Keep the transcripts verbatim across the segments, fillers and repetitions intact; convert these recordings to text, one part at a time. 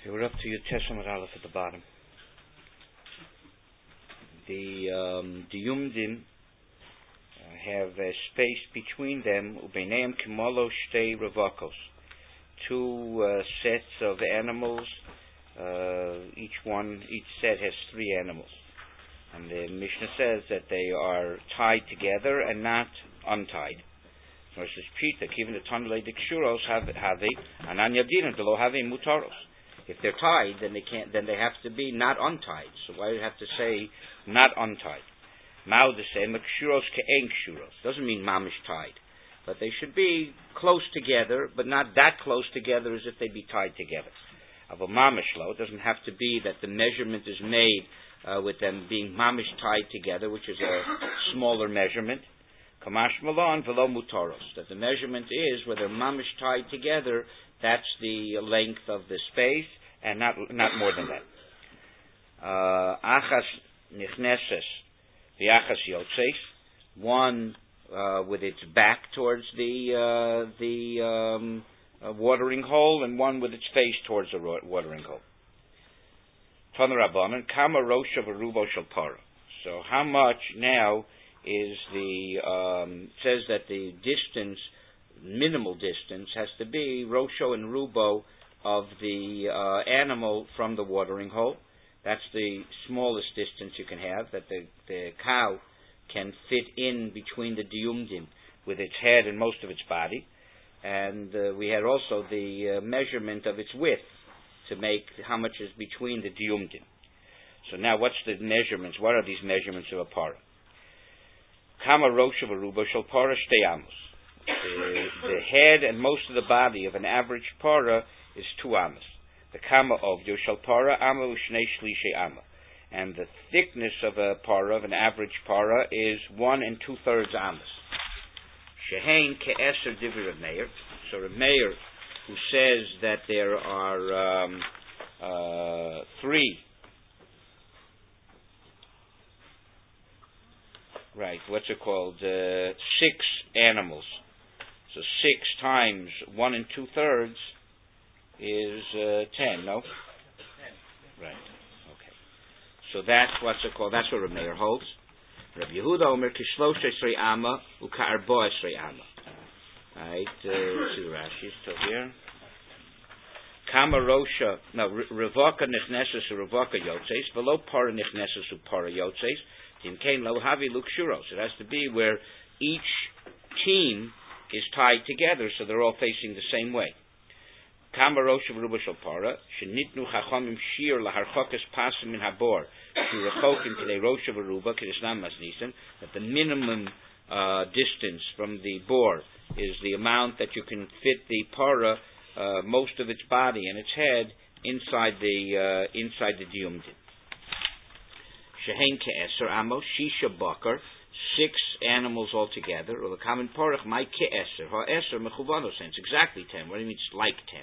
Okay, we're up to your Teshamar Aleph at the bottom. The um, the Yumdim uh, have a space between them, Ubeineim Kimolo Shtei Revakos, two uh, sets of animals. Uh, each one, each set has three animals, and the Mishnah says that they are tied together and not untied. So it says Pshita, even the Tanlei Dikshuros have have a Ananya Dinan, the Lo have a Mutaros. If they're tied, then they can't. Then they have to be not untied. So why do you have to say not untied? Mao the same. Kshuros ke'en kshuros doesn't mean mamish tied, but they should be close together, but not that close together as if they be tied together. Of a mamish lo, it doesn't have to be that the measurement is made uh, with them being mamish tied together, which is a smaller measurement. Kamash malon velo mutaros, that the measurement is where they're mamish tied together. That's the length of the space, and not not more than that. Achas nichneses, the achas yotzeis, one uh, with its back towards the uh, the um, uh, watering hole, and one with its face towards the watering hole. Tana Rabbanan, kama rosha v'rubo shel para. So how much now is the um, says that the distance, minimal distance, has to be rosho and rubo of the uh, animal from the watering hole. That's the smallest distance you can have, that the, the cow can fit in between the diumdim with its head and most of its body. And uh, we had also the uh, measurement of its width to make how much is between the diumdim. So now what's the measurements? What are these measurements of a para? Kama rosho v'rubo shel para shtei amos. The, the head and most of the body of an average para is two amas. The kama of yoshal para ama ushnei shlishay ama, and the thickness of a para, of an average para, is one and two thirds amas. Shehein ke'eser divrei Rav Meir. So Rav Meir, who says that there are um, uh, three, right? What's it called? Uh, six animals. So six times one and two thirds is uh, ten, no? Right. Okay. So that's what's it called. That's what Rav Meir holds. Rav Yehuda Omer kishlosh esrei ama u'ka'arbo esrei ama. Right. Uh, see the Rashi still here. Kama rosha. No, revaka nichnesus revaka yotzeis. Velo para nichnesus u'para yotzeis. Dimkein lo havi lukshuros. It has to be where each team is tied together, so they're all facing the same way. Kama rosha v'ruba shel para shenitnu chachamim shir laharchokas pasim min habor shurechokim k'dei rosha v'ruba k'desnam masnisim, that the minimum uh, distance from the bore is the amount that you can fit the para, uh, most of its body and its head, inside the uh, inside the diumdim. Shehein ke'eser amos shisha bakar, six animals altogether, or the common porach, my ke'eser, ha'eser mechuvano, it's exactly ten. What do you mean it's like ten?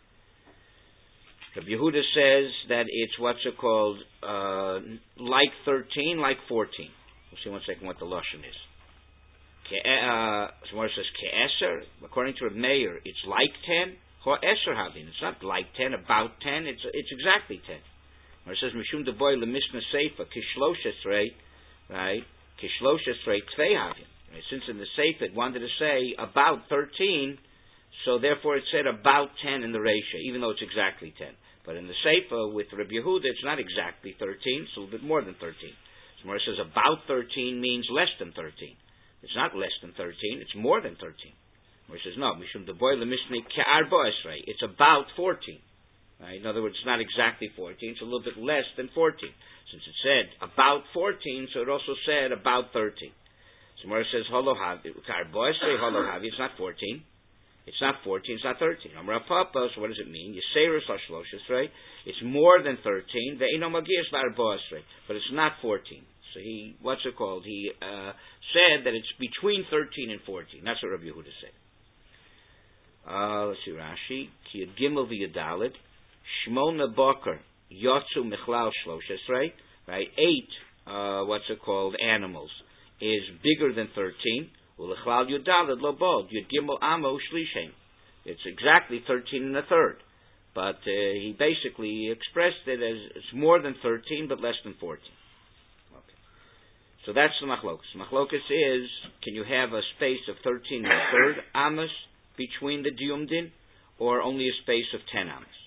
Rabbi Yehuda says that it's what's it called, uh, like thirteen, like fourteen. We'll see in one second what the lashon is. Ke, uh, Somewhere it says ke'eser. According to Rabbi Meir, it's like ten, ha'eser havin. It's not like ten, about ten, it's it's exactly ten. Where it says mishum deboy lemisna seifa, kishlosh esrei, right? Kishlosh esrei tvei havin. Since in the Sefer it wanted to say about thirteen, so therefore it said about ten in the ratio, even though it's exactly ten. But in the Sefer with Rabbi Yehuda, it's not exactly thirteen, it's a little bit more than thirteen. So where it says about thirteen means less than thirteen. It's not less than thirteen, it's more than thirteen. Where it says no, mishum deboy lemisna ke'arbo esrei, it's about fourteen. Right? In other words, it's not exactly fourteen, it's a little bit less than fourteen. Since it said about fourteen, so it also said about thirteen. So where it says holohavi, it's not fourteen. It's not fourteen, it's not thirteen. Amar Papa, so what does it mean? Yiseiros l'shloshes, it's more than thirteen. Ve'ino magias l'arbosrei, but it's not fourteen. So he, what's it called? He uh, said that it's between thirteen and fourteen. That's what Rabbi Yehuda said. Uh, let's see Rashi. Ki yad gimel v'yadalit, shmona boker yotzu mechlal shloshes, right? Eight, uh, what's it called? Animals is bigger than thirteen. Ulechlal yudalad lo bod yud gimel amo shlishem. It's exactly thirteen and a third. but uh, he basically expressed it as it's more than thirteen, but less than fourteen. Okay. So that's the machlokas. Machlokas is, can you have a space of thirteen and a third amos between the diumdin, or only a space of ten amos?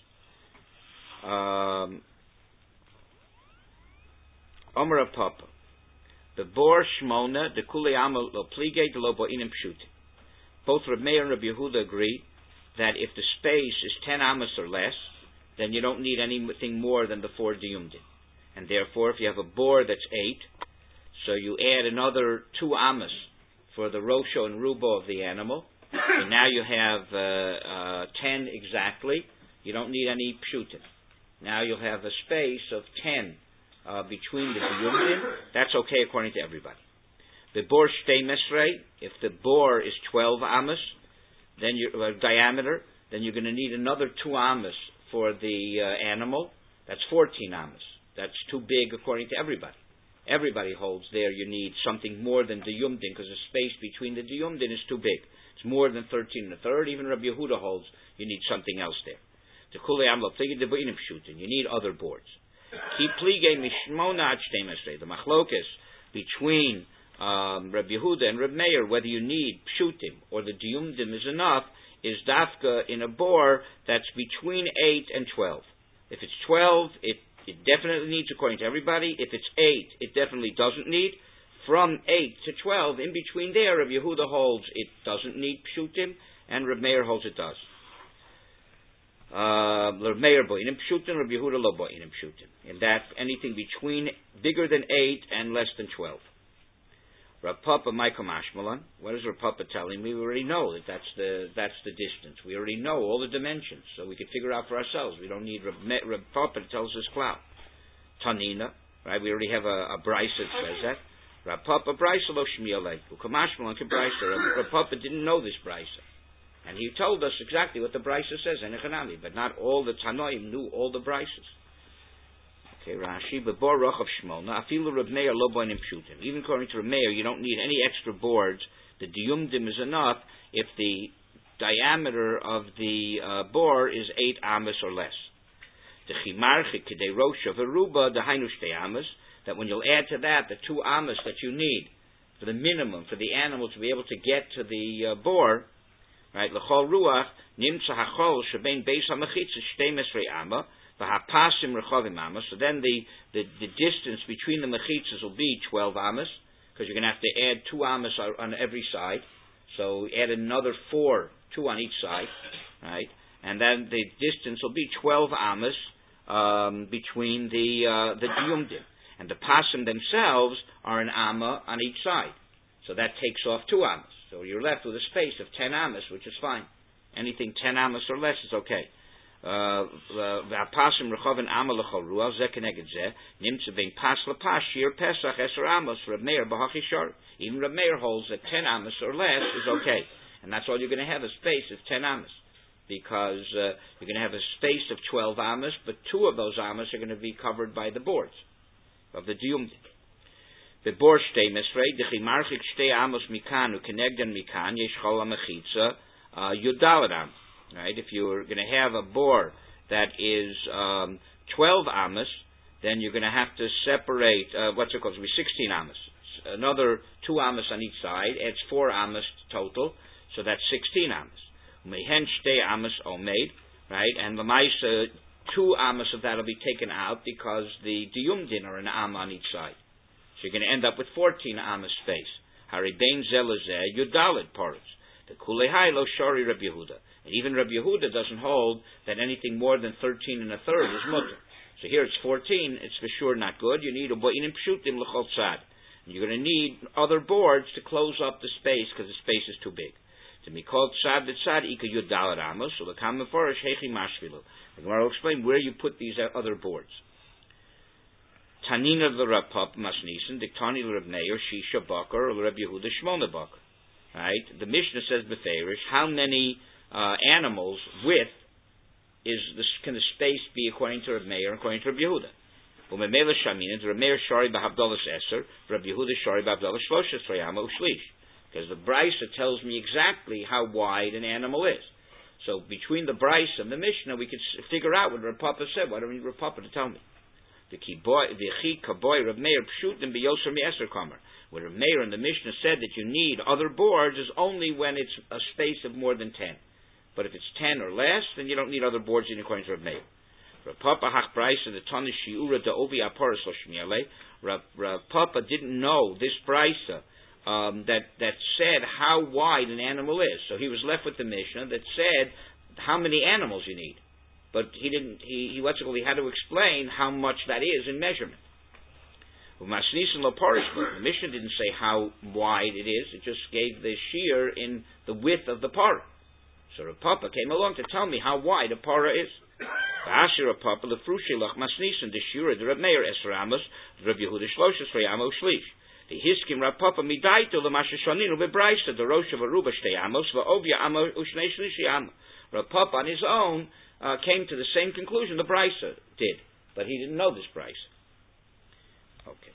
Um, Omer Papa. The bor shmona, the kule amal lo plige, de lo bo'inim pshutim. Both Reb Meir and Reb Yehuda agree that if the space is ten amos or less, then you don't need anything more than the four diumdin. And therefore, if you have a bor that's eight, so you add another two amos for the rosho and rubo of the animal, and now you have uh, uh, ten exactly. You don't need any pshutim. Now you'll have a space of ten uh, between the diumdin. That's okay according to everybody. The bor shtei mesrei, if the bor is twelve amos, then you uh, diameter, then you're going to need another two amos for the uh, animal. That's fourteen amos. That's too big according to everybody. Everybody holds there you need something more than diumdin, because the space between the diumdin is too big. It's more than thirteen and a third. Even Rabbi Yehuda holds you need something else there. You need other boards. The machlokas between um, Rabbi Yehuda and Rabbi Meir, whether you need pshutim or the diumdim is enough, is dafka in a bor that's between eight and twelve. If it's twelve, it, it definitely needs according to everybody. If it's eight, it definitely doesn't need. From eight to twelve, in between there, Rabbi Yehuda holds it doesn't need pshutim, and Rabbi Meir holds it does. Rabbi Meir bo'inim pshutim, Rabbi Yehuda lo bo'inim pshutim. In that, anything between bigger than eight and less than twelve. Rav Papa Michael Mashmalan, what is Rav Papa telling me? We already know that that's the that's the distance. We already know all the dimensions, so we can figure out for ourselves. We don't need Rav, Rav Papa to tell us this cloud. Tanina, right? We already have a, a brisa that says that. Rav Papa brisa lo shmialei. Ukamashmalan ke brisa. Rav Papa didn't know this brisa. And he told us exactly what the brisa says, Enechanami, but not all the Tanoim knew all the brises. Okay, Rashi, but bor roch of Shmona, afilu Reb Meir lo boinim pshutim. Even according to Reb Meir, you don't need any extra boards. The diumdim is enough if the diameter of the uh, bor is eight amos or less. The chimarchik kidei rosh of aruba, the hainu shtei amos, that when you'll add to that the two amos that you need for the minimum for the animal to be able to get to the uh, bor. Right, l'chol ruach nimtza hachol shebein beis hamachitza shtei mesrei amma v'hapasim rechavim amos. So then the, the, the distance between the mechitzas will be twelve amos, because you're going to have to add two amos on every side. So add another four, two on each side, right? And then the distance will be twelve amos um, between the uh, the diumdim, and the pasim themselves are an amma on each side. So that takes off two amos. So you're left with a space of ten amos, which is fine. Anything ten amos or less is okay. V'apasim rechavin amma l'chol ruach zeh keneged zeh nimtza bein pas lepas shir pesach eser amos Reb Meir b'hachishar. Even Reb Meir holds that ten amos or less is okay, and that's all you're going to have, a space of ten amos, because uh, you're going to have a space of twelve amos, but two of those amos are going to be covered by the boards of the diumdim. The bor shtei mesrei dechi marchik shtei amos mikan ukenegdan mikan yesh chol hamechitza yudalad amos. Right, if you're going to have a bor that is um, twelve amos, then you're going to have to separate uh, what's it called? It's going to be sixteen amos. Another two amos on each side adds four amos total, so that's sixteen amos. Umehen shtei amos omeid, right, and lemaisa two amos of that will be taken out because the diumdin are an am on each side. So you're going to end up with fourteen amos space. Hari bein zelazeh yudalid parts. The kulehai lo shori Rabbi Yehuda. And even Rabbi Yehuda doesn't hold that anything more than thirteen and a third is mutter. So here it's fourteen. It's for sure not good. You need a bo'inim pshutim l'chol tzad. And you're going to need other boards to close up the space because the space is too big. To be called tzad v'tzad ika yudalid amos. So the kam meforish hechi mashvilu. The Gemara will explain where you put these other boards. Tanina l'Rav Masnisen, Diktani l'Rav Meir, Shisha Bakar, or Rabbi Yehuda Shmona Bakar. Right? The Mishnah says beferish, how many uh, animals with is this, can the space be according to Rav Meir and according to Rabbi Yehuda? Umemela Shamina, Rav Meir Shari b'Havdalas Eser, Rabbi Yehuda Shari b'Havdalas Shloshes Trayama Ushlish. Because the Brisa tells me exactly how wide an animal is. So between the Bryce and the Mishnah, we could figure out what Rav Papa said. Why don't we need Rav Papa to tell me? The kiboy, the chi kaboy Rav Meir pshutim biyoser mieser kamer. Where Rav Meir in the Mishnah said that you need other boards is only when it's a space of more than ten. But if it's ten or less, then you don't need other boards in according to Rav Meir. Rav Papa hach Bryce the tanish shiura da ovi aparas loshmiale. Rav Papa didn't know this Bryce um, that that said how wide an animal is. So he was left with the Mishnah that said how many animals you need. But he didn't. He he, what's it called, he had to explain how much that is in measurement. The Mishnah didn't say how wide it is. It just gave the shear in the width of the parah. So Rav Papa came along to tell me how wide a parah is. The Papa lefrushelach masnisin the shira the Rav Meir esser amos Rav Yehuda shloshes amos shlish. The hiskim Rav Papa midaito lemashashoninu bebraisa the rosh of aruba shtei amos vaovia amos ushnei shlishi amos. Rav Papa on his own uh, came to the same conclusion the Brisa did, but he didn't know this Brisa. Okay.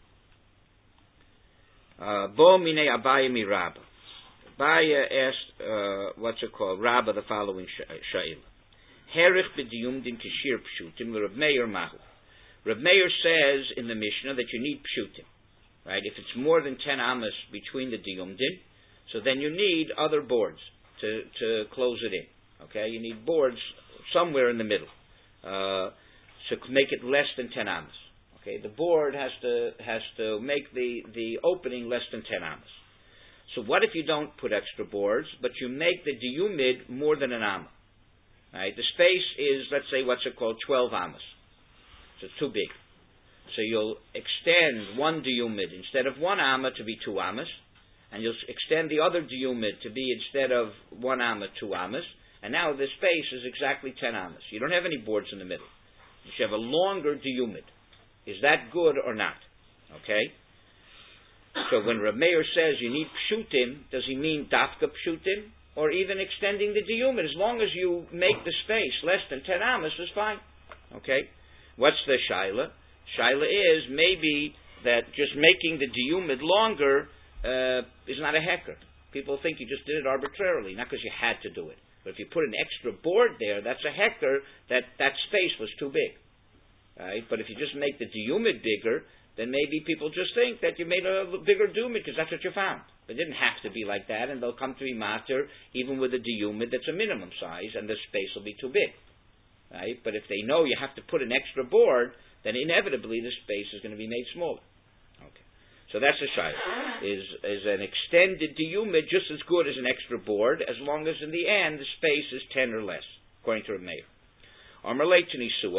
Bo mine Abaya mi Rabba. Abaya asked, uh, what's it called, Rabba, the following sha'il. Herich b'diyum din kishir pshutim Rav Meir mahu. Rav Meir says in the Mishnah that you need pshutim, right? If it's more than ten amas between the diyum din, so then you need other boards to to close it in. Okay, you need boards somewhere in the middle uh, to make it less than ten amas. Okay, the board has to has to make the, the opening less than ten amas. So what if you don't put extra boards, but you make the diyumid more than an amma? Right, the space is, let's say, what's it called, twelve amas. So it's too big. So you'll extend one diyumid instead of one amma to be two amas, and you'll extend the other diyumid to be instead of one amma two amas, and now the space is exactly ten amas. You don't have any boards in the middle. You should have a longer diyumid. Is that good or not? Okay? So when Rav Meir says you need pshutim, does he mean dafka pshutim? Or even extending the diyumid? As long as you make the space less than ten amas is fine. Okay? What's the shaila? Shaila is maybe that just making the diyumid longer uh, is not a hecker. People think you just did it arbitrarily, not because you had to do it. But if you put an extra board there, that's a hecker that that space was too big. Right? But if you just make the diyumid bigger, then maybe people just think that you made a bigger diyumid because that's what you found. It didn't have to be like that, and they'll come to be master even with a diyumid that's a minimum size, and the space will be too big. Right? But if they know you have to put an extra board, then inevitably the space is going to be made smaller. Okay. So that's a shayla. Is is an extended diyumid just as good as an extra board, as long as in the end the space is ten or less, according to Rav Meir. Right?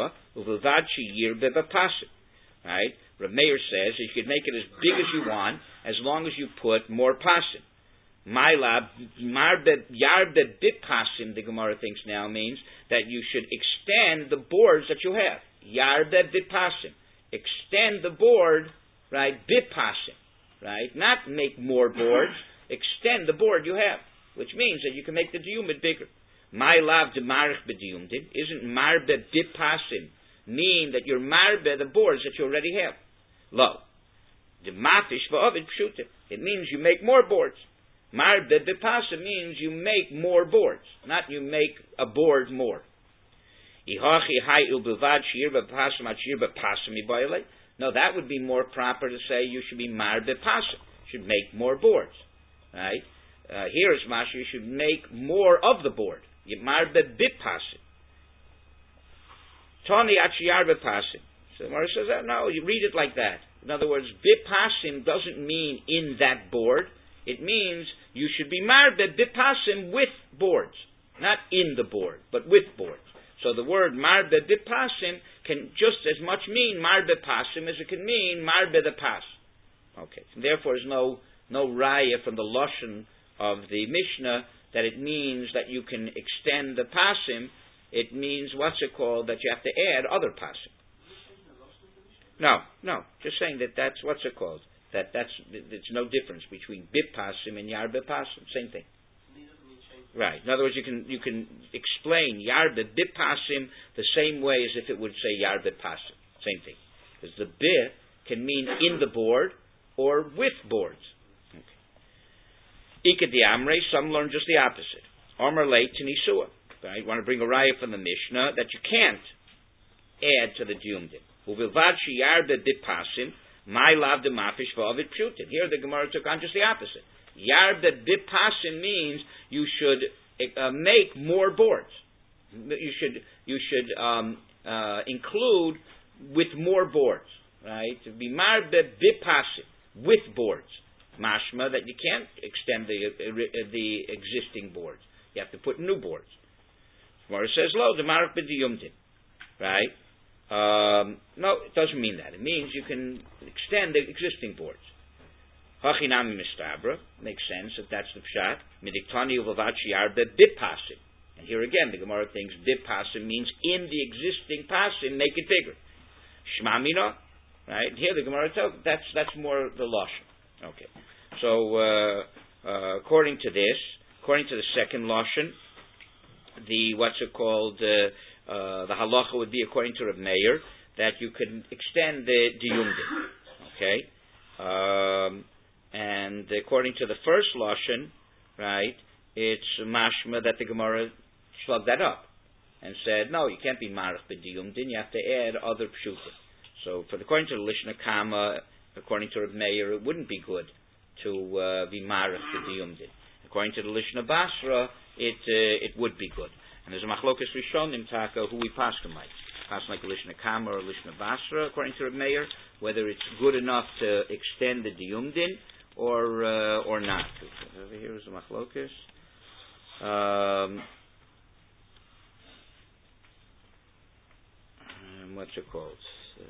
Rav Meir says you could make it as big as you want, as long as you put more pasim. Mylab marbe yarbe bit pasim, the Gemara thinks now means that you should extend the boards that you have. Yarbe bit pasim. Extend the board, right, bit pasim. Right? Not make more boards, extend the board you have, which means that you can make the diyumid bigger. My love de marich bediyumdin isn't marbe bit pasim mean that you're marbe the boards that you already have. Lo. The mafish va'ovid pshutim. It means you make more boards. Marbe bit pasim means you make more boards, not you make a board more. No, that would be more proper to say you should be marbe pasim. You should make more boards. Right? Uh, here is Masha, you should make more of the board. Marbe bit pasim. Tani achiyarbe pasim. So the Gemara says that no, you read it like that. In other words, bit pasim doesn't mean in that board. It means you should be marbe bit pasim with boards, not in the board, but with boards. So the word marbe bit pasim can just as much mean marbe pasim as it can mean marbe the pas. Okay. And therefore, there's no no raya from the lashon of the Mishnah that it means that you can extend the pasim. It means, what's it called, that you have to add other pasim. No, no, just saying that that's, what's it called, that that's, there's no difference between bit pasim and yarbe pasim, same thing. Right, in other words, you can you can explain yarbe bit pasim the same way as if it would say yarbe pasim, same thing. Because the bit can mean in the board or with boards. Okay. Ika di amre, some learn just the opposite. Omer late to Nisua. Right? You want to bring a raya from the Mishnah that you can't add to the Diyumdin. Uvilvad sheyarbe bipasim, my lav de mafish v'avid pshutin. Here the Gemara took on just the opposite. Yarbe bipasim means you should uh, make more boards. You should you should um, uh, include with more boards, right? To be marbe bipasim, with boards. Mashma that you can't extend the uh, the existing boards. You have to put new boards. Gemara says lo the mark b'diyumdin, right? Um, no, it doesn't mean that. It means you can extend the existing boards. Hachinami mistabra makes sense if that's the pshat. Midiktani uvavachi arbe bipasim. And here again, the Gemara thinks bipasim means in the existing pasim, make it bigger. Shmamina, right? Here the Gemara tells that's that's more the lashon. Okay. So uh, uh, according to this, according to the second lashon, the what's it called? Uh, uh, the halacha would be according to Reb Meir that you could extend the diyumdin. Okay. Um, and according to the first lashon, right, it's mashma that the Gemara slugged that up and said, no, you can't be marach b'diyumdin. You have to add other pshutim. So, for the, according to the Lishna Kama, according to Reb Meir, it wouldn't be good to uh, be marach b'diyumdin. According to the Lishna Basra, it uh, it would be good. And there's a machlokas rishonim taka who we paskin like, paskin like Lishna Kama or Lishna Basra, according to Reb Meir, whether it's good enough to extend the diyumdin or uh, or not. Over here is the machlokas. Um, um, what's it called? Uh,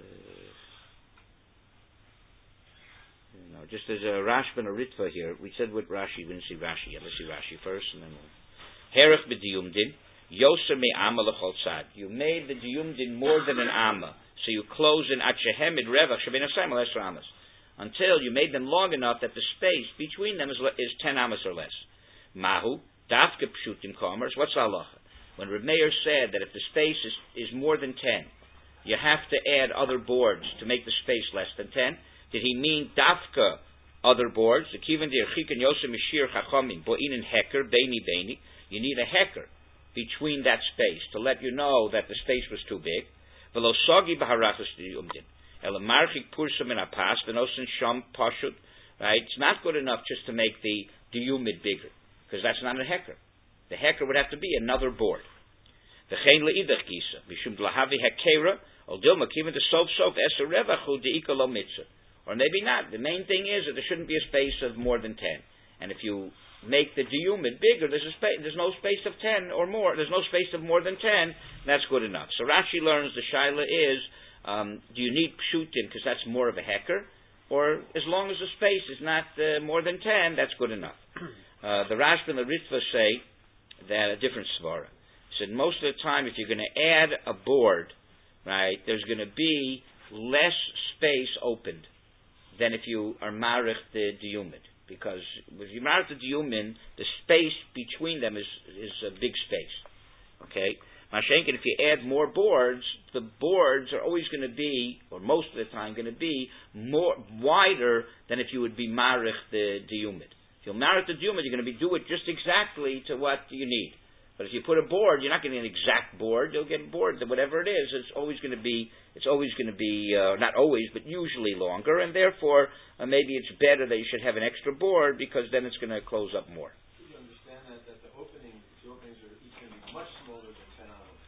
you know, just as a Rashba and a Ritva here, we said with Rashi, we didn't see Rashi yet. Let's see Rashi first, and then we'll. Herech b'diyumdin, yoser me'ama l'chol tzad. You made the diyumdin more than an amma, so you close in atshehemid revach shebein asayim l'esr amas, until you made them long enough that the space between them is, is ten amas or less. Mahu dafke pshutim komers. What's the halacha? When Reb Meir said that if the space is, is more than ten, you have to add other boards to make the space less than ten. Did he mean dafka other boards? The kivan dirchikan yosem mishir chachamim bo'inin heker beini beini. You need a heker between that space to let you know that the space was too big. V'lo sogi b'harachas diyumdin ela marchik pursa min apas v'nosin sham pashut. Right? It's not good enough just to make the diyumid bigger, because that's not a heker. The heker would have to be another board. V'chein le'idach gisa mishum dlahavi hekera ol dilma kivan to sof sof eser revachu deika lo mitzvah. Or maybe not. The main thing is that there shouldn't be a space of more than ten. And if you make the diyumid bigger, there's a space, there's no space of ten or more. There's no space of more than ten. That's good enough. So Rashi learns the shaila is, um, do you need pshutin because that's more of a heker, or as long as the space is not uh, more than ten, that's good enough. Uh, the Rashba and the Ritva say that a different svara. Said most of the time, if you're going to add a board, right, there's going to be less space opened than if you are marich the diyumid. Because with you marich the diyumin, the space between them is is a big space. Okay? Mashenkin, if you add more boards, the boards are always going to be, or most of the time, going to be more wider than if you would be marich the diyumid. If you'll marich the diyumid, you're going to be do it just exactly to what you need. But if you put a board, you're not getting an exact board. You'll get board, whatever it is. It's always going to be. It's always going to be uh, not always, but usually longer, and therefore uh, maybe it's better that you should have an extra board because then it's going to close up more. You understand that, that the opening, the openings are each going to be much smaller than ten hours.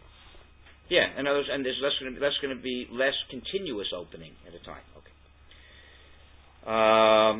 Yeah, and others, and there's less going to, less going to be less continuous opening at a time. Okay. Um.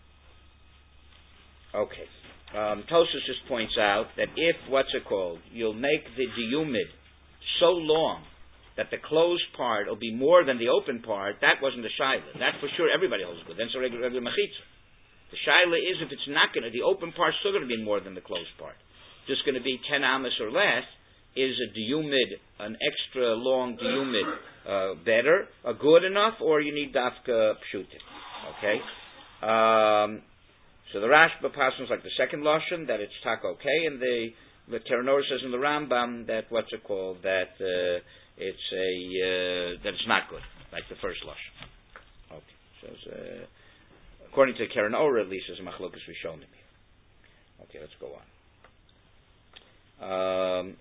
Okay. Um, Tosfos just points out that if, what's it called, you'll make the diyumid so long that the closed part will be more than the open part, that wasn't the shaila. That for sure everybody holds good. Then it's a regular, regular mechitza. The shaila is if it's not going to, the open part's still going to be more than the closed part. Just going to be ten amas or less. Is a diyumid, an extra long diyumid, uh, better, uh, good enough, or you need dafka pshutim? Okay? Um... So the Rashba passes like the second lashon that it's tak okay, and the the Teranor says in the Rambam that what's it called that uh, it's a uh, that it's not good like the first lashon. Okay, so it's, uh, according to Teranor at least, as machlokas rishonim here. Okay, let's go on. Um,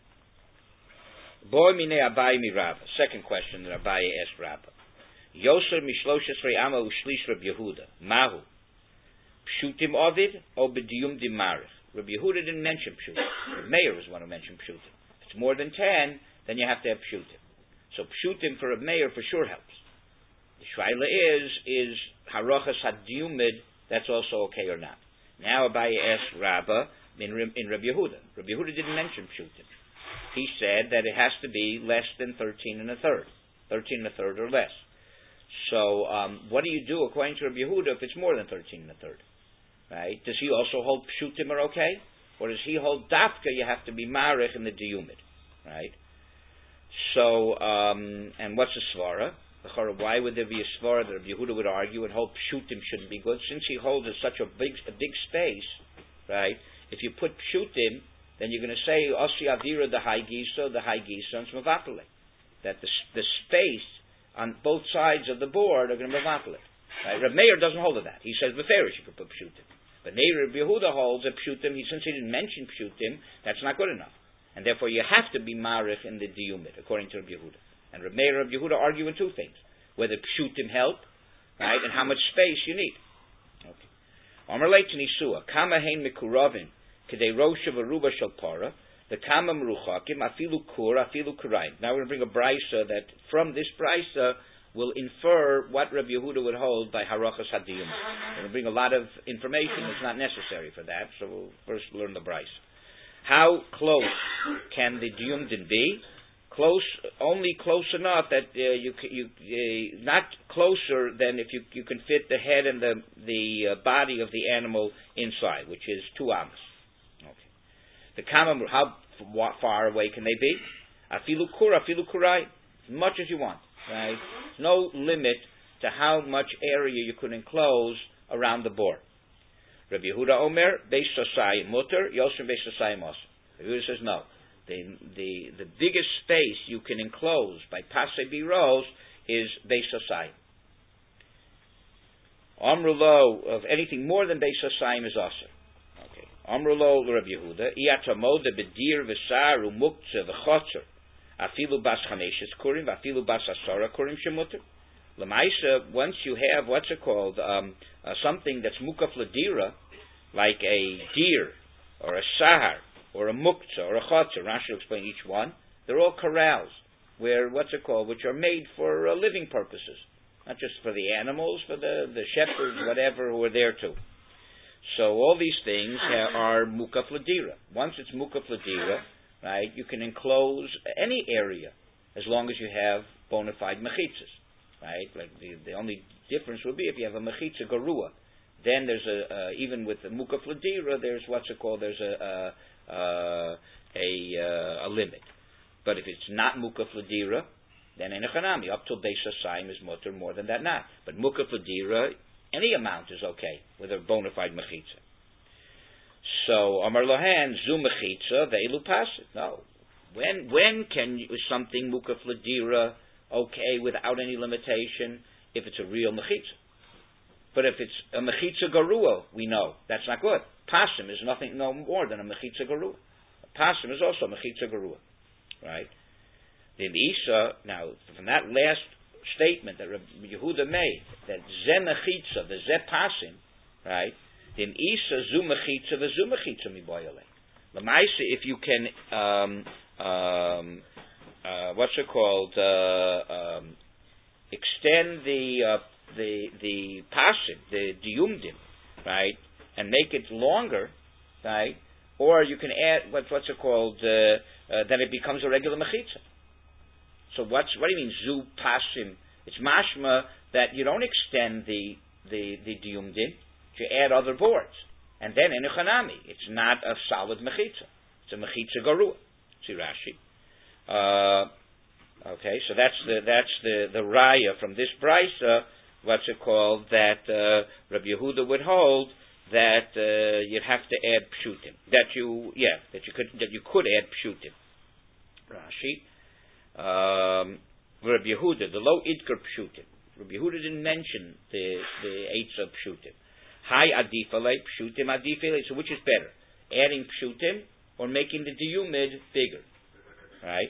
Boy mine Abaye mi Rava. Second question that Abaye asked Rava. Yoser mishloshes re'ama ushlish Reb Yehuda. Mahu. Pshutim ovid or bediyum dimarich. Reb Yehuda didn't mention pshutim. Reb Meir was one who mentioned pshutim. If it's more than ten, then you have to have pshutim. So pshutim for Reb Meir for sure helps. The shvaila is, is harochas hadiyumid, that's also okay or not. Now Abaye asked Rabba in, in Reb Yehuda. Reb Yehuda didn't mention pshutim. He said that it has to be less than thirteen and a third. thirteen and a third or less. So, um, what do you do according to Reb Yehuda if it's more than thirteen and a third? Right? Does he also hold pshutim are okay? Or does he hold dafka, you have to be marich in the diyumid? Right? So, um, and what's a svara? Why would there be a svara that Reb Yehuda would argue and hold pshutim shouldn't be good? Since he holds it such a big, a big space, right? If you put pshutim, then you're going to say Osi Avira the high gisa, the high gisa, and Smavapale. That the the space on both sides of the board are going to mavapale. Right? Reb Meir doesn't hold to that. He says beferish you could put pshutim. But Meir Reb Yehuda holds that pshutim. He since he didn't mention pshutim, that's not good enough, and therefore you have to be marich in the diyumit according to Reb Yehuda. And Reb Meir and Reb Yehuda argue in two things: whether pshutim help, right, and how much space you need. Okay. Amar leitin isua kama hein mikuravin. Kedei rosha v'ruba shel para, the kama meruchakim afilu kur afilu kurayim. Now we're going to bring a brisa that from this brisa will infer what Rabbi Yehuda would hold by harachas hadiyum. We're going to bring a lot of information that's not necessary for that. So we'll first learn the brisa. How close can the diyumdin be? Close, only close enough that uh, you you uh, not closer than if you you can fit the head and the the uh, body of the animal inside, which is two amas. The kama, how far away can they be? Afilu kur, afilu kurai, as much as you want. Right? No limit to how much area you could enclose around the board. Rabbi Yehuda Omer, Beis Sasai mutter, Yosem Beis Sasai mos. Rabbi Yehuda says no. The the the biggest space you can enclose by pasei biros is Beis Sasai. Amrulo of anything more than Beis Sasai is aser. Amrulo Rabbi Yehuda, Iatamoda bedir v'sar u'muktzeh v'chotzer, afilu bas chameshes kurim, afilu bas asara kurim shemuter. Lemaisa, once you have what's it called, um, uh, something that's mukaf ladira, like a deer or a sahar or a muktzeh or a chotzer. Rashi will explain each one. They're all corrals where what's it called, which are made for uh, living purposes, not just for the animals, for the the shepherds, whatever who are there too. So all these things are mukaf ladira. Once it's mukaf ladira, right, you can enclose any area as long as you have bona fide mechitzas, right? Like the, the only difference would be if you have a mechitza garua. Then there's a uh, even with the mukaf ladira, there's what's it called? There's a a, a, a, a limit. But if it's not mukaf ladira, then in a chanami up till beis hasayim is mutter, more than that not. But mukaf ladira, any amount is okay with a bona fide mechitza. So Amar Lohan zu mechitza ve'elu pasit. No, when when can you, something mukaf ladira okay without any limitation if it's a real mechitza? But if it's a mechitza garua, we know that's not good. Pasim is nothing no more than a mechitza garua. Pasim is also a mechitza garua, right? The Isa, now from that last statement that Rabbi Yehuda made, that ze mechitza, the ze pasim, right? The Isa zu mechitza, the zu mechitza mi boyale. Lamaisa, if you can, um, um, uh, what's it called? Uh, um, extend the uh, the the pasim, the diyumdim, right, and make it longer, right? Or you can add what what's it called? Uh, uh, then it becomes a regular mechitza. So what's what do you mean zu pasim? It's mashma that you don't extend the the the diyumdim, you add other boards, and then in a chanami, it's not a solid mechitza. It's a mechitza garua. See Rashi. Uh, okay, so that's the that's the the raya from this brisa. What's it called? That uh, Rabbi Yehuda would hold that uh, you'd have to add pshutim. That you yeah that you could that you could add pshutim. Rashi. Um, Rabbi Yehuda, the low idker pshutim. Rabbi Yehuda didn't mention the the eights of pshutim. High adifale pshutim adifale. So which is better, adding pshutim or making the diyumid bigger. Right?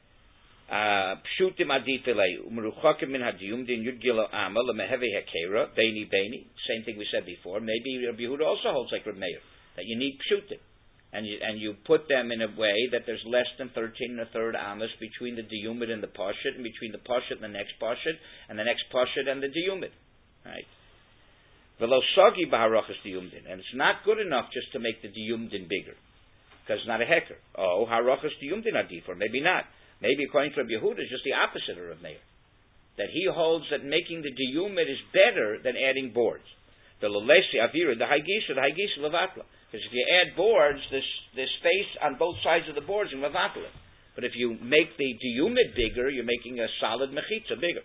Pshutim adifilei umruchakim min hadiyumdin yudgilo amal lemehevi hakera beini beini. Same thing we said before. Maybe Rabbi Yehuda also holds like Rabbi Meir that you need pshutim, and you and you put them in a way that there's less than thirteen and a third amos between the diyumid and the pashut, and between the pashut and the next pashut, and the next pashut and the diyumid. Right? Velo sagi b'harachas diyumdin, and it's not good enough just to make the diyumdin bigger, because it's not a heker. Oh, harachas diyumdin adif, or maybe not. Maybe according to Rabbi Yehuda, it's just the opposite of Rav Meir. That he holds that making the diyumid is better than adding boards. The lolesi avira, the haigisha, the haigisha levatla. Because if you add boards, there's, there's space on both sides of the boards in levatla. But if you make the diyumid bigger, you're making a solid mechitza bigger.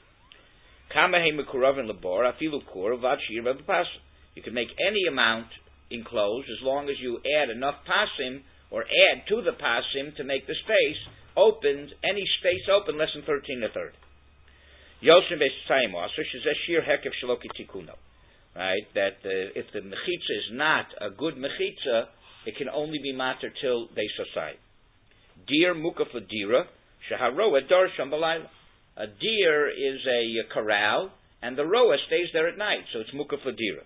Kamahei mekuravin lebor, afilu kur, vachir v'pasim. You can make any amount enclosed as long as you add enough pasim, or add to the pasim to make the space opened, any space open less than thirteen and a third. Yosim Beis also she's a sheer hekev shaloki tikuno. Right? That uh, if the mechitza is not a good mechitza, it can only be matter till Beis Hosai. Deer mukaf dira shaharoa darsham balayla. A deer is a corral, and the roa stays there at night, so it's mukaf dira.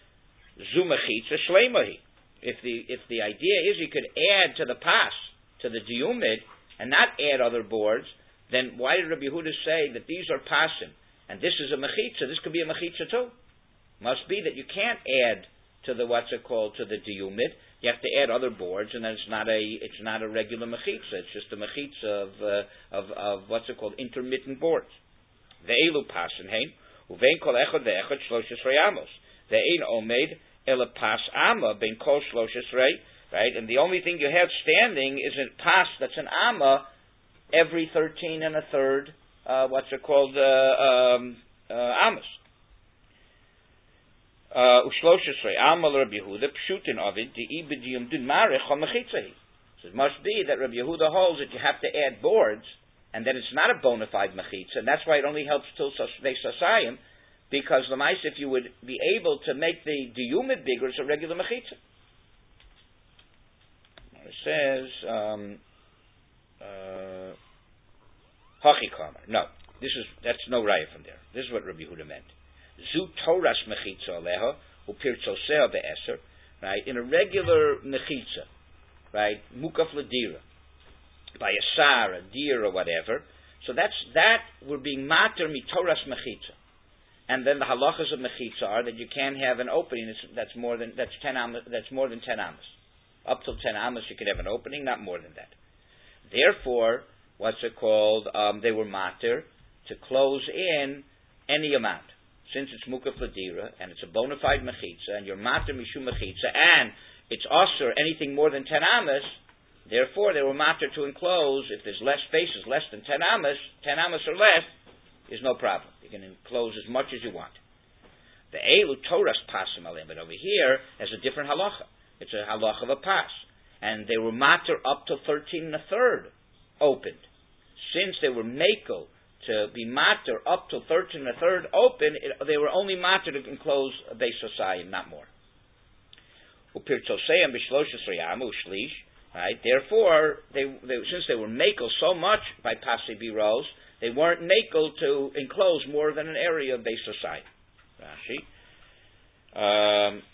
Zu mechitza shleimahi. If the if the idea is you could add to the pas to the diyumid and not add other boards, then why did Rabbi Yehuda say that these are pasim and this is a mechitza? This could be a mechitza too. Must be that you can't add to the what's it called to the diyumid. You have to add other boards, and then it's not a it's not a regular mechitza. It's just a mechitza of uh, of of what's it called intermittent boards. The elu pasim hein uvein kol echad ve'echad shloshes reyamos. The ein omed ela pas ama ben kol shloshes rey. Right, and the only thing you have standing is a pas that's an amma every thirteen and a third. Uh, what's it called? Uh, um, uh, amas. Ushloshes amma Rabbi Yehuda pshutin ovid the ibidiyum din marech hamachitzahi. So it must be that Rabbi Yehuda holds that you have to add boards, and that it's not a bona fide mechitza, and that's why it only helps till Beis Hosayim, because the mice, if you would be able to make the diyumid bigger, it's a regular mechitza. It says, um, uh, Hachikamer. No, this is that's no raya from there. This is what Rabbi Yehuda meant. Zu Toras mechitza aleha upirtzoseh be'eser. Right, in a regular mechitza, right, mukaf ledira, by a sar, a deer, or whatever. So that's that we're being mater mitoras mechitza. And then the halachas of mechitza are that you can't have an opening that's, that's more than that's ten amos, that's more than ten amos. Up till ten amos, you could have an opening, not more than that. Therefore, what's it called? Um, they were mater to close in any amount. Since it's mukaf ladira, and it's a bona fide mechitza, and you're mater mishum mechitza, and it's usher anything more than ten amos, therefore they were mater to enclose, if there's less spaces, less than ten amos, ten amos or less, is no problem. You can enclose as much as you want. The elu toras pasim alim, but over here, there's a different halacha. It's a halach of a pas. And they were mater up to thirteen and a third opened. Since they were makel to be mater up to thirteen and a third open, it, they were only mater to enclose a Beis Hosayim, not more. Right? Therefore, they, they, since they were makel so much by Pasi Biros, they weren't makel to enclose more than an area of Beis Hosayim. Rashi. Um,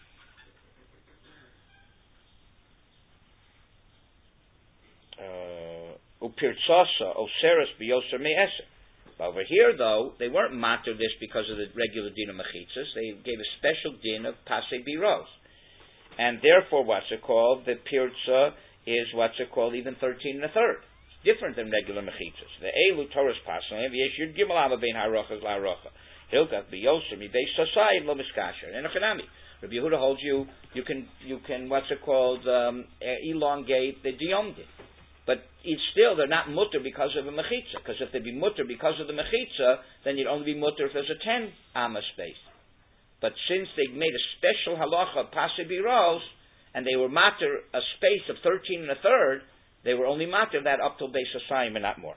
Upirtsasa oseres biyoser me'eser. Over here, though, they weren't matter this because of the regular din of mechitzas. They gave a special din of pasei biros, and therefore, what's it called? The pirtza is what's it called? Even thirteen and a third. It's different than regular mechitzas. The elu Torah's pasei v'yeshur gimel ama bein harochas la'arocha hilkat biyoser mi beis sasayim lo miskasher enochanami. Rabbi Yehuda holds you. You can you can what's it called? Um, elongate the diyomdin. But it's still, they're not mutter because of a mechitza. Because if they'd be mutter because of the mechitza, then you'd only be mutter if there's a ten amma space. But since they made a special halacha pasei biros, and they were matter a space of thirteen and a third, they were only matter that up till Beis Hosayim and not more.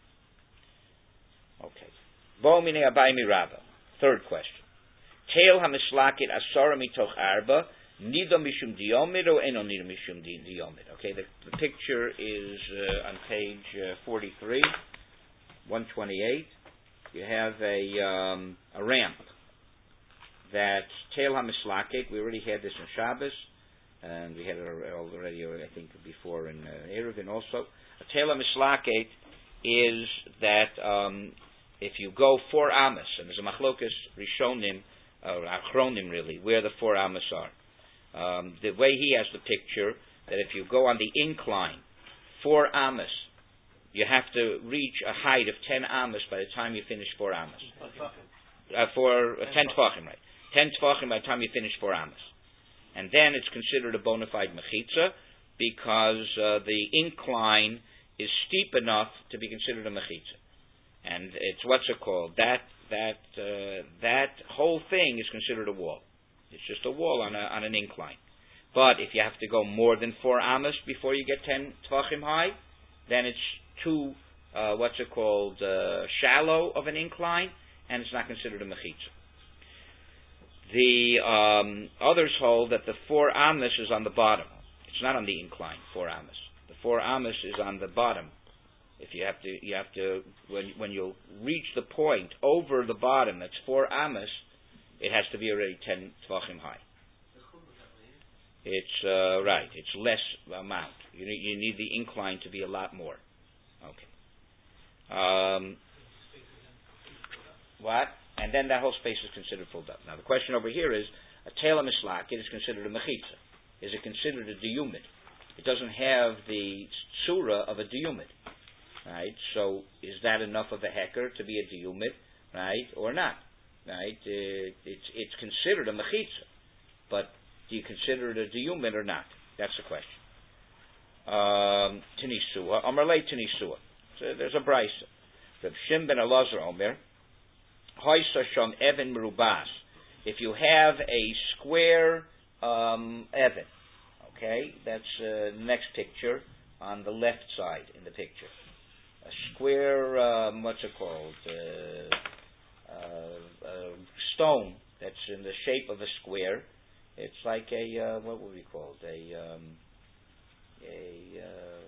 Okay. Bo minei abai miraba. Third question. Teil hamislakit asara mitoch arba Nida mishum diyomid or eno nida mishum diyomid. Okay, the, the picture is uh, on page uh, forty-three, one twenty-eight. You have a um, a ramp that's Teil HaMislakek. We already had this in Shabbos, and we had it already, I think, before in uh, Eruvin also. A Teil HaMislakek is that um, if you go four Amos, and there's a Machlokas Rishonim, or Achronim really, where the four Amos are. Um, the way he has the picture, that if you go on the incline, four Amos, you have to reach a height of ten Amos by the time you finish four Amos. Uh, for uh, ten Tfachim, right. Ten Tfachim by the time you finish four Amos. And then it's considered a bona fide Mechitza, because uh, the incline is steep enough to be considered a Mechitza. And it's, what's it called? That, that, uh, that whole thing is considered a wall. It's just a wall on a, on an incline. But if you have to go more than four Amos before you get ten Tfachim high, then it's too, uh, what's it called, uh, shallow of an incline, and it's not considered a Mechitza. The um, others hold that the four Amos is on the bottom. It's not on the incline, four Amos. The four Amos is on the bottom. If you have to, you have to, when, when you reach the point over the bottom, that's four Amos, it has to be already ten Tvachim high. It's, uh, right, it's less amount. You need, you need the incline to be a lot more. Okay. Um, what? And then that whole space is considered filled up. Now the question over here is, a Teil HaMislakek is considered a Mechitza. Is it considered a Diyumid? It doesn't have the Tzura of a Diyumid. Right? So is that enough of a hecker to be a Diyumid? Right? Or not? Right? It, it's, it's considered a Mechitza. But do you consider it a Diyumid or not? That's the question. Um, Tanisua. Amarle Tanisua. So there's a brisa. Reb Shim ben Elazar Omer, Hoysa Shom Evan Merubas. If you have a square um, Evan, okay, that's uh, the next picture on the left side in the picture. A square, um, what's it called? Uh, uh, uh, stone that's in the shape of a square. It's like a, uh, what would we call it? A, um, a, uh,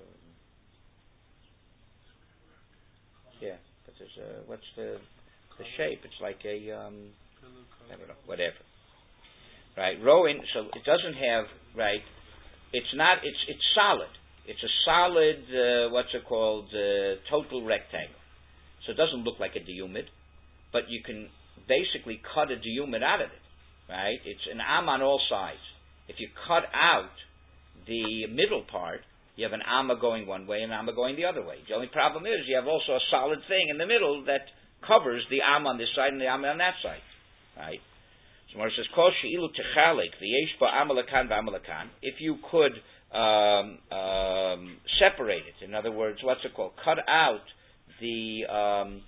yeah, but there's a, what's the, the shape? It's like a, um, I don't know, whatever. Right, rowing, so it doesn't have, right, it's not, it's, it's solid. It's a solid, uh, what's it called, uh, total rectangle. So it doesn't look like a diyumid, but you can basically cut a diyumid out of it, right? It's an am on all sides. If you cut out the middle part, you have an amma going one way and an amma going the other way. The only problem is you have also a solid thing in the middle that covers the am on this side and the am on that side, right? So Moshe says, "Kol she'ilu techalik v'yesh ba amalakan v'amalakan." If you could um, um, separate it, in other words, what's it called? Cut out the um,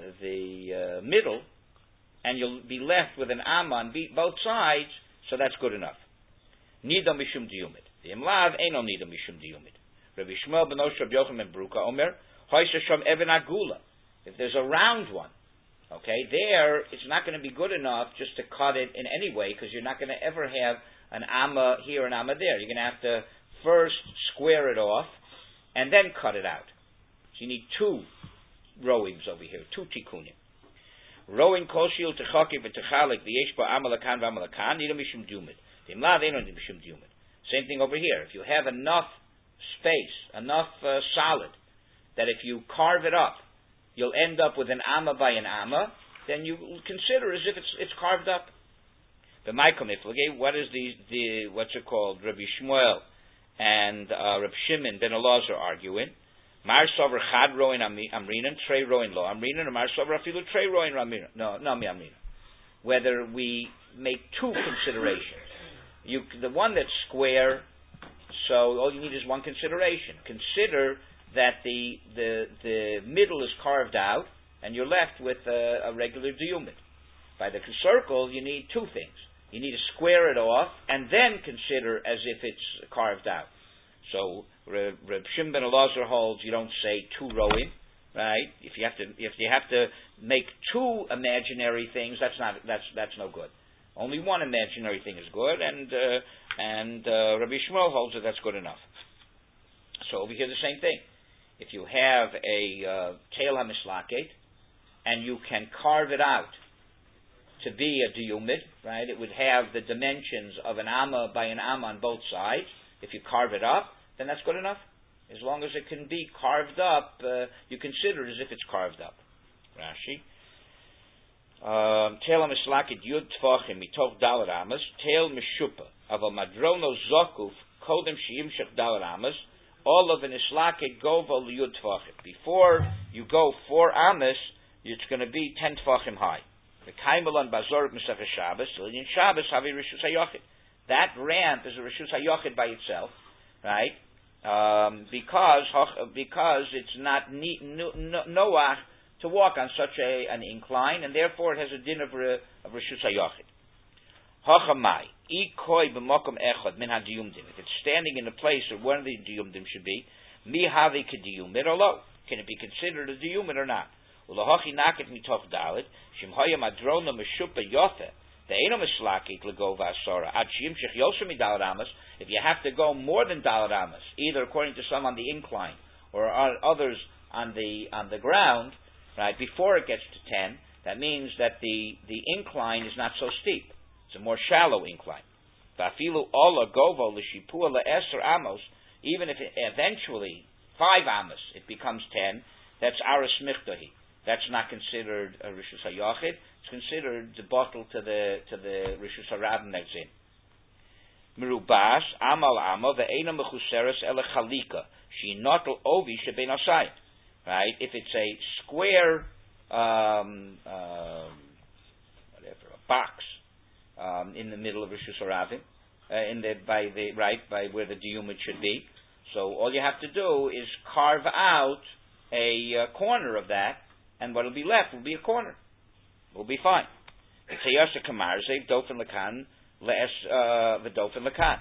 the uh, middle, and you'll be left with an am on both sides. So that's good enough. Nida mishum diyumid. The imlav eno nida mishum diyumid. Rabbi Shmuel ben Osher Rabbi Yochanan ben Beruka Omer hoysa shom even agula. If there's a round one, okay, there it's not going to be good enough just to cut it in any way, because you're not going to ever have an amma here and amma there. You're going to have to first square it off and then cut it out. So you need two rowings over here, two tikkunim. Rowing kol shiul techaki v'techalik v'yesh ba amalakan v'amalakan nida mishum diyumid. Dimlav eno nida mishum diyumid. Same thing over here. If you have enough space, enough uh, solid, that if you carve it up, you'll end up with an amma by an amma, then you consider as if it's it's carved up. The Maikom, what is the the what's it called? Rabbi Shmuel and uh, Rabbi Shimon ben Elazar arguing. Mar sover chad roin amrinan, trei roin lo amrinan, or mar sover afilu trei roin amrinan. No, no mi amrinan. Whether we make two considerations. You, the one that's square, so all you need is one consideration. Consider that the the the middle is carved out, and you're left with a, a regular diyumid. By the circle, you need two things. You need to square it off, and then consider as if it's carved out. So Reb, Reb Shimon ben Elazar holds you don't say two rowing, right? If you have to if you have to make two imaginary things, that's not that's that's no good. Only one imaginary thing is good, and uh, and uh, Rabbi Shmuel holds that that's good enough. So over here the same thing. If you have a uh, tail hamislaket, and you can carve it out to be a diyumid, right? It would have the dimensions of an amma by an amma on both sides. If you carve it up, then that's good enough. As long as it can be carved up, uh, you consider it as if it's carved up. Rashi. Tail hamislaket yud tfachim mitoch dalar amas, tail mishupa of a madrono zokuf kodem sheyimshach dalar amas. All of an islaket govo yud tfachim. Before you go four amas, it's going to be ten tfachim high. The kaimelan bazor misach Shabbos, in Shabbos havi rishus hayochid. That ramp is a rishus hayochid by itself, right? Um, because because it's not ne- no, no, noach to walk on such a an incline, and therefore it has a din of, of rishus hayochid. Hachamai ikoi b'mokom echad min hadiyumdim. If it's standing in a place where one of the diyumdim should be, mi havi kediyumid or lo? Can it be considered a diyumid or not? Ulahachi naket mitoch dalit shimhaya madrona meshupa yofe the eno mislakit legova asora ad shimshich yosem midalit amas. If you have to go more than dalit amas, either according to some on the incline or others on the on the ground, right before it gets to ten, that means that the the incline is not so steep. It's a more shallow incline. Vafilu ola govo l'shipua le'eser amos. Even if it, eventually five amos it becomes ten, that's aris michtahi. That's not considered a rishus hayachid. It's considered the bottle to the to the rishus harabim that's in. Merubas amal amal ve'ena mechuseres ele chalika she'inotel ovi shebein asayim. Right? If it's a square, um, um, whatever, a box um, in the middle of rishus harabim, uh, in the by the right by where the diyumid should be. So all you have to do is carve out a uh, corner of that. And what will be left will be a corner. Will be fine. It's a yasha kamarze, dofen lekan, les v'dofen lekan.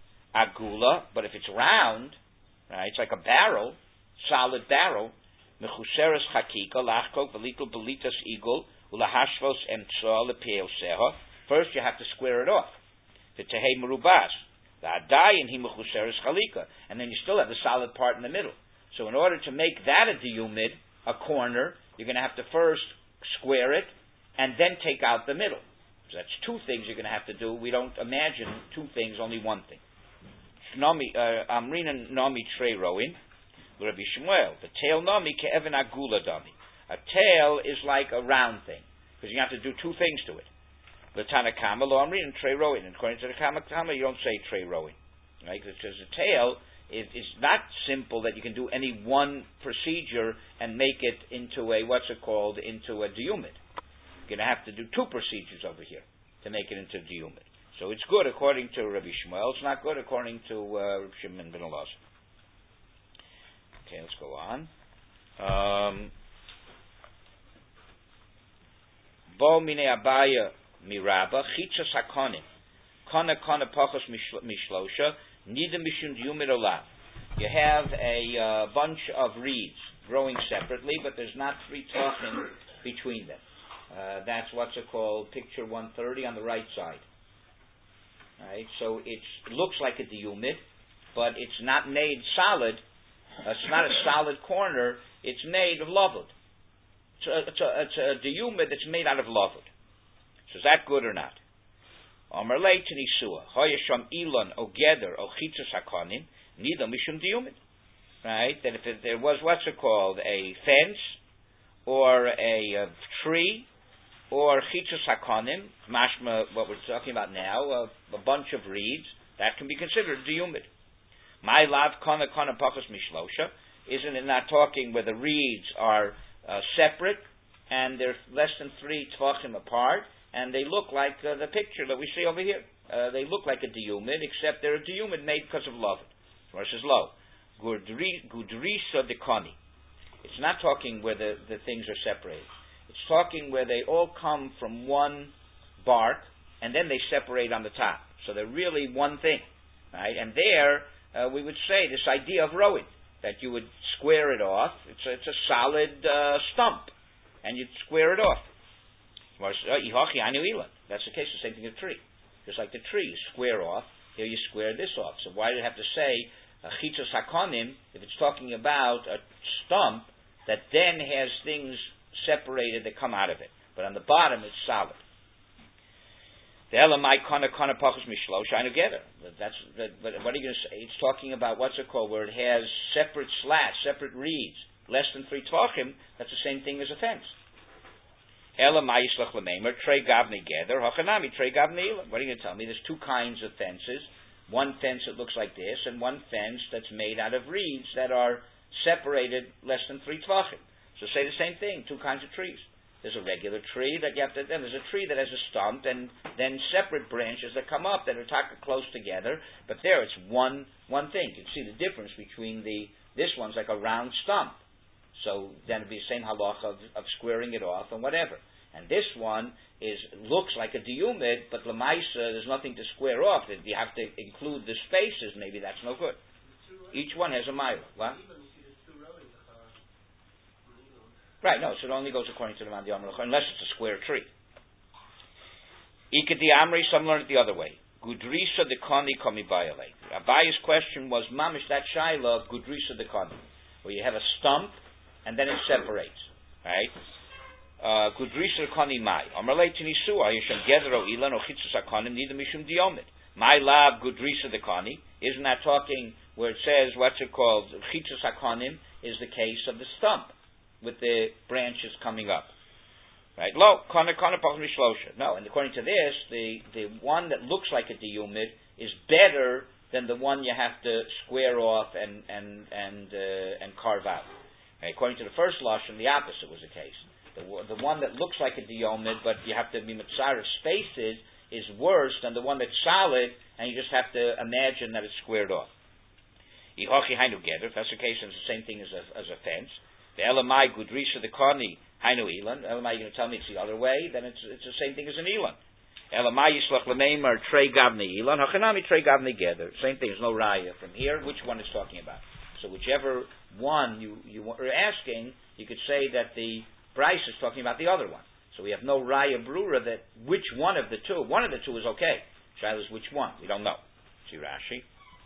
Agula, but if it's round, right, it's like a barrel, solid barrel, mechuseres chakika, lachko, velikol belitas igul, ulahashvos emtsa lepeoseha. First you have to square it off. V'tehei merubas. La'adayin hi mechuseres chalika. And then you still have the solid part in the middle. So in order to make that a diyumid, a corner, you're going to have to first square it and then take out the middle. So that's two things you're going to have to do. We don't imagine two things, only one thing. Amrina nami trei roin, Rabbi Shmuel. The tail nami ke'evan agula dami. A tail is like a round thing because you have to do two things to it. The Tanakama lo amrina trei roin. According to the Tanakama, you don't say trei roin, right? Because a tail. It, it's not simple that you can do any one procedure and make it into a, what's it called, into a diyumid. You're going to have to do two procedures over here to make it into a diyumid. So it's good according to Rabbi Shmuel. It's not good according to uh, Rabbi Shimon ben Elazar. Okay, let's go on. Um, Bo mine abaya miraba chitzas hakonim kana kana pachos mishlosha. You have a uh, bunch of reeds growing separately, but there's not three tefachim between them. Uh, that's what's it called, picture one thirty on the right side. Right, so it's, it looks like a diyumid, but it's not made solid. Uh, it's not a solid corner. It's made of lavud. It's a, it's a, it's a diyumid that's made out of lavud. So is that good or not? Right, that if it, there was what's it called, a fence or a, a tree or chitzos hakonim, mashma, what we're talking about now, a, a bunch of reeds, that can be considered diyumid. My lav kana kana pachos mishlosha, isn't it not talking where the reeds are uh, separate and they're less than three tefachim apart? And they look like uh, the picture that we see over here. Uh, they look like a diyumid, except they're a diyumid made because of love. Versus low. Gudrisa dekani. It's not talking where the, the things are separated. It's talking where they all come from one bark, and then they separate on the top. So they're really one thing. Right? And there, uh, we would say this idea of rowing, that you would square it off. It's a, it's a solid uh, stump, and you'd square it off. That's the case, the same thing with a tree. Just like the tree, you square off Here you square this off. So why do you have to say a chitzos hakonim if it's talking about a stump that then has things separated that come out of it, but on the bottom it's solid. The elamai kana kana pachos mishlo shine together. That's that, but what are you going to say? It's talking about what's it called, where it has separate slats, separate reeds, less than three tvachim. That's the same thing as a fence. Elamai yislach lemeimer trei gavnei gather hachanami trei gavnei ilan. What are you going to tell me? There's two kinds of fences. One fence that looks like this, and one fence that's made out of reeds that are separated less than three tvachim. So say the same thing. Two kinds of trees. There's a regular tree that you have to, then there's a tree that has a stump, and then separate branches that come up that are tucked close together, but there it's one one thing. You can see the difference between the, this one's like a round stump, so then it'd be the same halacha of, of squaring it off and whatever. And this one is looks like a diyumid, but lemaisa, there's nothing to square off. If you have to include the spaces, maybe that's no good. Each one has a mile. What? Right, no, so it only goes according to the Mandi Amar, unless it's a square tree. Ikadi Amri, some learn it the other way. Gudrisa de Kani Kami Bayale. Abaya's question was, Mamish, that Shaila of Gudrisa de Kani, where you have a stump and then it separates, right? Gudrisa de Kani Mai. Amarle Tinisu, Ayasham Gedro Ilan, or Chitzas Akanim, neither Mishum Diomid. My lab Gudrisa de Kani, isn't that talking where it says, what's it called? Chitzas Akanim is the case of the stump, with the branches coming up. Right? Lo, kana kana pachos mishlosha. No, and according to this, the, the one that looks like a diyumid is better than the one you have to square off and and and uh, and carve out. Right? According to the first lashon, the opposite was the case. The, the one that looks like a diyumid, but you have to be mitzar of spaces, is worse than the one that's solid, and you just have to imagine that it's squared off. Ihochi hainu geder. If that's the case, it's the same thing as a as a fence. The elamai gudrisha the kani hainu ilan. Elamai, you're going to tell me it's the other way? Then it's it's the same thing as an ilan. Elamai yislach lemeimer trei gavnei ilan hachanami trei gavnei geder. Same thing. There's no raya from here. Which one is talking about? So whichever one you you are asking, you could say that the Bryce is talking about the other one. So we have no raya brura that which one of the two. One of the two is okay. Shaila is which one? We don't know. See Rashi.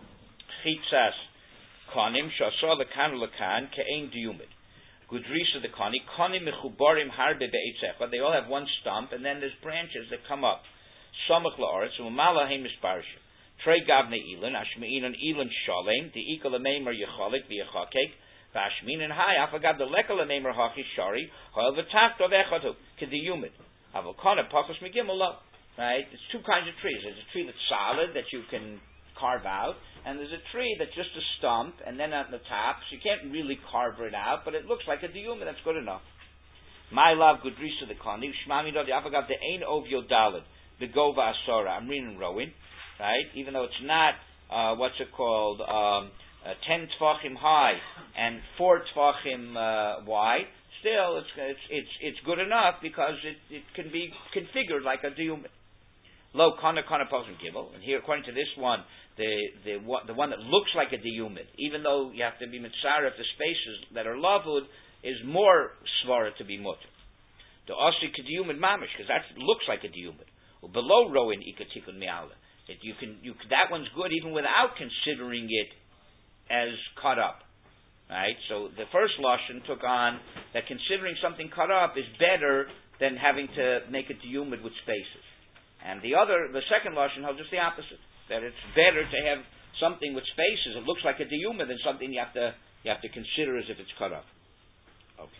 Chitzas kanim shasar lekan lekan ke'ein diyumid. Gudrisa the kani, kani mechubarim harbe be'etzecha. They all have one stump, and then there's branches that come up. Samach la'aretz, u'mala heim misparsha. Trei gavne ilan, ashmeinan ilan shalem, the ikal ameimer yechalik v'yechakek, v'ashmeinan hai, afagad the lekal ameimer hachi shari, ha'el v'tacht of echatu, kediyumid. Avokana pachos megimel lo. Right? It's two kinds of trees. There's a tree that's solid, that you can carve out, and there's a tree that's just a stump, and then at the top, so you can't really carve it out, but it looks like a diyum, and that's good enough. My love, Gudrisa the Kani, Shmami do the Afagav the Ein Ov Yodalid, the Gova Asora. I'm reading Rowan, right? Even though it's not uh, what's it called, um, uh, ten tfachim high and four tfachim uh, wide, still it's it's it's it's good enough because it, it can be configured like a diyum. Lo kana kana posum gibel, and here according to this one, the the the one that looks like a diyumid, even though you have to be mitzar if the spaces that are lavud is more svara to be mutter. The osri kediyumid mamish, because that looks like a diyumid. Below roin ikatikun mi'ala, that you can you that one's good even without considering it as cut up. Right? So the first lashon took on that considering something cut up is better than having to make a diyumid with spaces. And the other, the second lashon holds just the opposite. That it's better to have something with spaces. It looks like a diyuma than something you have to you have to consider as if it's cut up.